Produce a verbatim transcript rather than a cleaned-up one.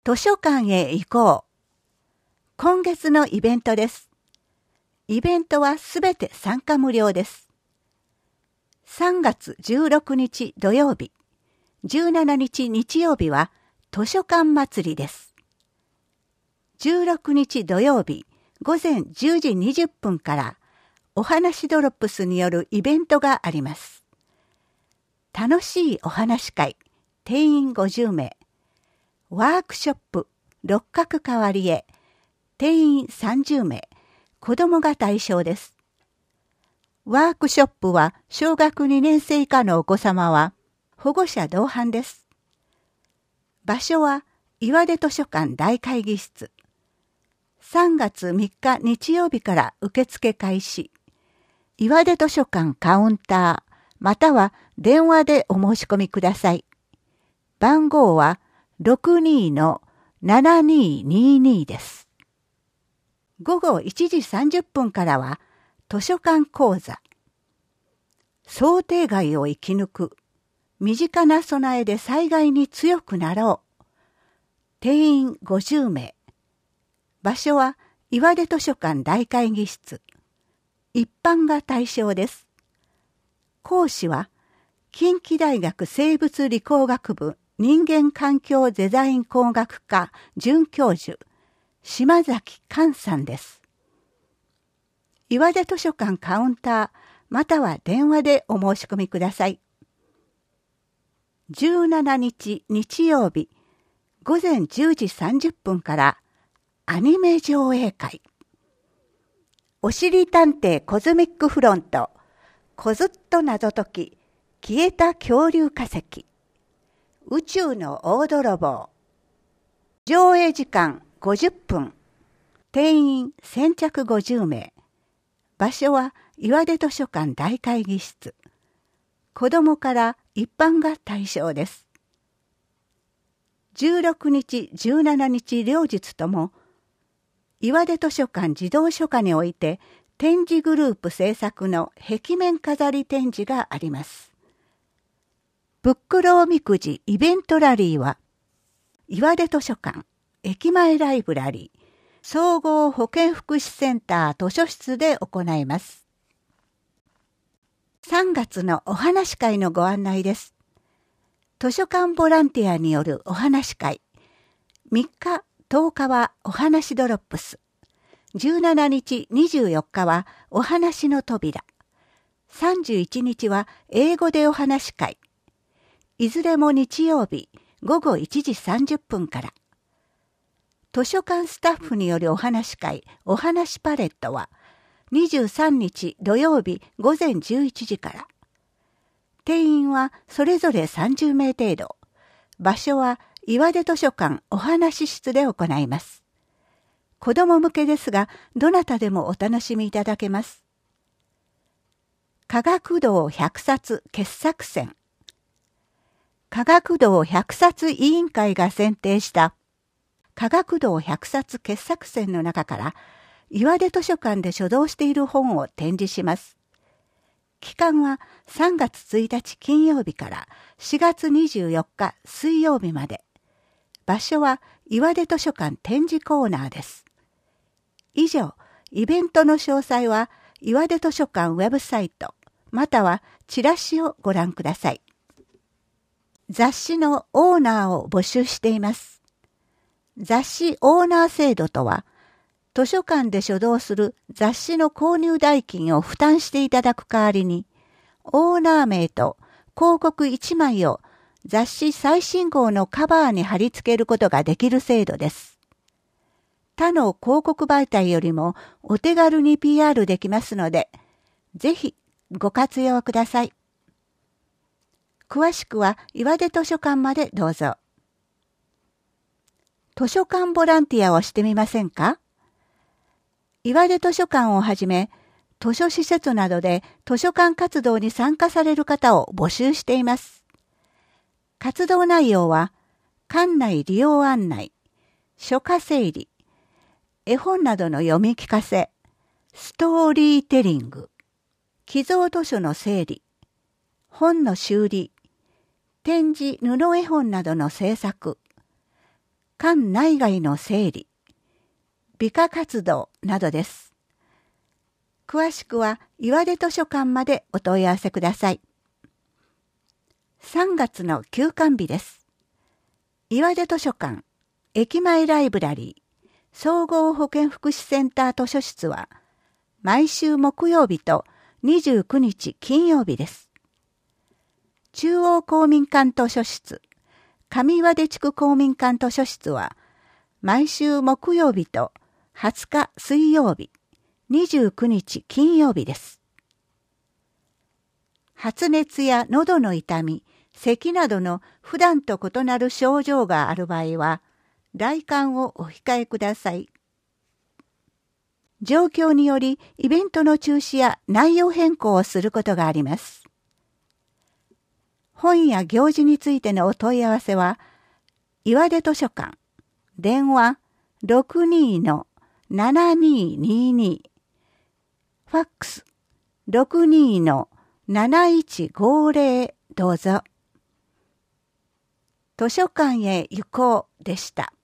図書館へ行こう。今月のイベントです。イベントはすべて参加無料です。さんがつじゅうろくにち土曜日、じゅうしちにち日曜日は図書館祭りです。じゅうろくにち土曜日ごぜんじゅうじにじゅっぷんからお話ドロップスによるイベントがあります。楽しいお話会、定員ごじゅうめい。ワークショップ、六角変わりへ、定員さんじゅうめい、子どもが対象です。ワークショップは小学にねんせい以下のお子様は保護者同伴です。場所は岩出図書館大会議室。さんがつみっか日曜日から受付開始。岩出図書館カウンター、または電話でお申し込みください。番号はろくにー ななにーにーにーです。ごごいちじさんじゅっぷんからは図書館講座。想定外を生き抜く。身近な備えで災害に強くなろう。定員ごじゅうめい。場所は岩出図書館大会議室。一般が対象です。講師は近畿大学生物理工学部人間環境デザイン工学科准教授、島崎寛さんです。岩出図書館カウンター、または電話でお申し込みください。じゅうしちにち日曜日、ごぜんじゅうじさんじゅっぷんからアニメ上映会。おしりたんていコズミックフロント、コズッと謎解き、消えた恐竜化石。宇宙の大泥棒。上映時間ごじゅっぷん。定員先着ごじゅうめい。場所は岩出図書館大会議室。子どもから一般が対象です。じゅうろくにち、じゅうしちにち両日とも、岩出図書館児童書家において展示グループ制作の壁面飾り展示があります。ブックローみくじイベントラリーは、岩出図書館、駅前ライブラリー、総合保健福祉センター図書室で行います。さんがつのお話会のご案内です。図書館ボランティアによるお話会。みっか、とおかはお話ドロップス。じゅうしちにち、にじゅうよっかはお話の扉。さんじゅういちにちは英語でお話会。いずれも日曜日ごごいちじさんじゅっぷんから。図書館スタッフによるお話会、お話パレットはにじゅうさんにち土曜日ごぜんじゅういちじから。定員はそれぞれさんじゅうめい程度。場所は岩出図書館お話室で行います。子ども向けですが、どなたでもお楽しみいただけます。科学道ひゃくさつ傑作選。科学道ひゃくさつ委員会が選定した科学道ひゃくさつ傑作選の中から岩出図書館で所蔵している本を展示します。期間はさんがつついたち金曜日からしがつにじゅうよっか水曜日まで。場所は岩出図書館展示コーナーです。以上、イベントの詳細は岩出図書館ウェブサイトまたはチラシをご覧ください。雑誌のオーナーを募集しています。雑誌オーナー制度とは、図書館で所蔵する雑誌の購入代金を負担していただく代わりに、オーナー名と広告いちまいを雑誌最新号のカバーに貼り付けることができる制度です。他の広告媒体よりもお手軽に ピーアール できますので、ぜひご活用ください。詳しくは岩出図書館までどうぞ。図書館ボランティアをしてみませんか？岩出図書館をはじめ、図書施設などで図書館活動に参加される方を募集しています。活動内容は、館内利用案内、書家整理、絵本などの読み聞かせ、ストーリーテリング、寄贈図書の整理、本の修理、展示布絵本などの制作、 館内外の整理、美化活動などです。詳しくは岩出図書館までお問い合わせください。さんがつの休館日です。岩出図書館、駅前ライブラリー、総合保健福祉センター図書室は、毎週木曜日とにじゅうくにち金曜日です。中央公民館図書室、上岩出地区公民館図書室は、毎週木曜日とはつか水曜日、にじゅうくにち金曜日です。発熱や喉の痛み、咳などの普段と異なる症状がある場合は、来館をお控えください。状況によりイベントの中止や内容変更をすることがあります。本や行事についてのお問い合わせは、岩出図書館、電話 ろくにーのななにーにーにー、ファックス ろくにーのなないちごぜろ どうぞ。図書館へ行こうでした。